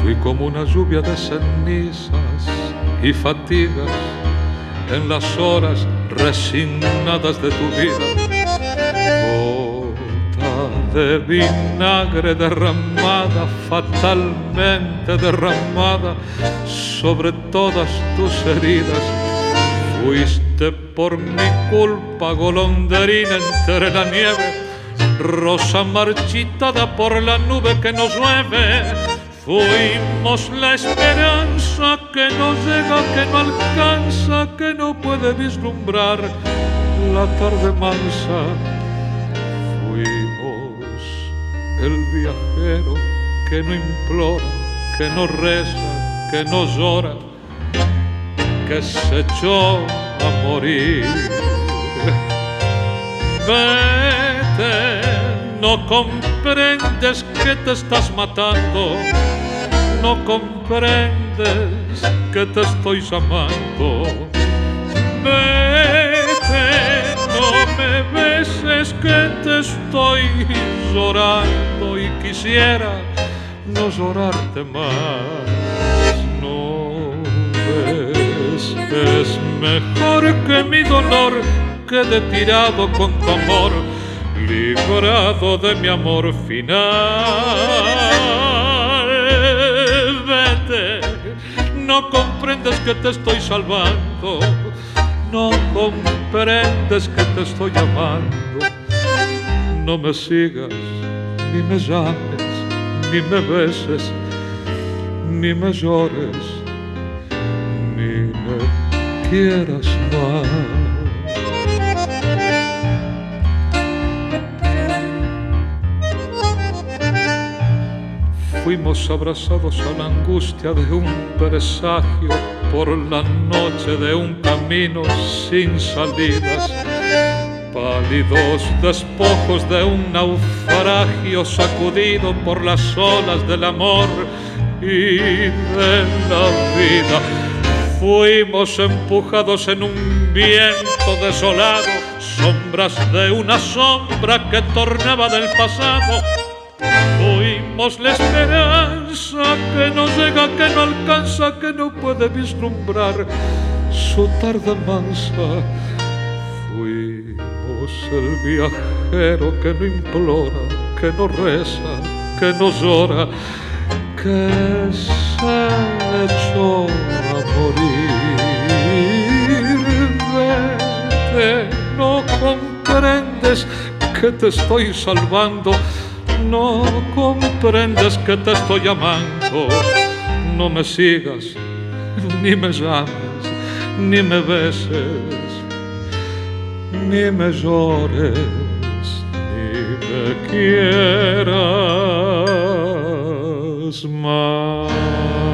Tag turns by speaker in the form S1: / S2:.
S1: Fui como una lluvia de cenizas y fatigas en las horas resignadas de tu vida. Gota de vinagre derramada, fatalmente derramada sobre todas tus heridas. Fuiste por mi culpa golondrina entre la nieve, rosa marchitada por la nube que nos llueve. Fuimos la esperanza que no llega, que no alcanza, que no puede vislumbrar la tarde mansa. Fuimos el viajero que no implora, que no reza, que no llora, que se echó a morir. Vete, no comprendes que te estás matando, no comprendes que te estoy llamando. Vete, no me beses que te estoy llorando y quisiera no llorarte más. No ves, es mejor que mi dolor quede tirado con tu amor, librado de mi amor final. Vete, no comprendes que te estoy salvando, no comprendes que te estoy amando. No me sigas, ni me llames, ni me beses, ni me llores, ni me quieras más. Fuimos abrazados a la angustia de un presagio por la noche de un camino sin salidas, pálidos despojos de un naufragio sacudido por las olas del amor y de la vida. Fuimos empujados en un viento desolado, sombras de una sombra que tornaba del pasado. Fuimos la esperanza que no llega, que no alcanza, que no puede vislumbrar su tarde mansa. Fuimos el viajero que no implora, que no reza, que no llora, que se echó a morir. Vete, no comprendes que te estoy salvando, no comprendes que te estoy amando. No me sigas, ni me llames, ni me beses, ni me llores, ni me quieras más.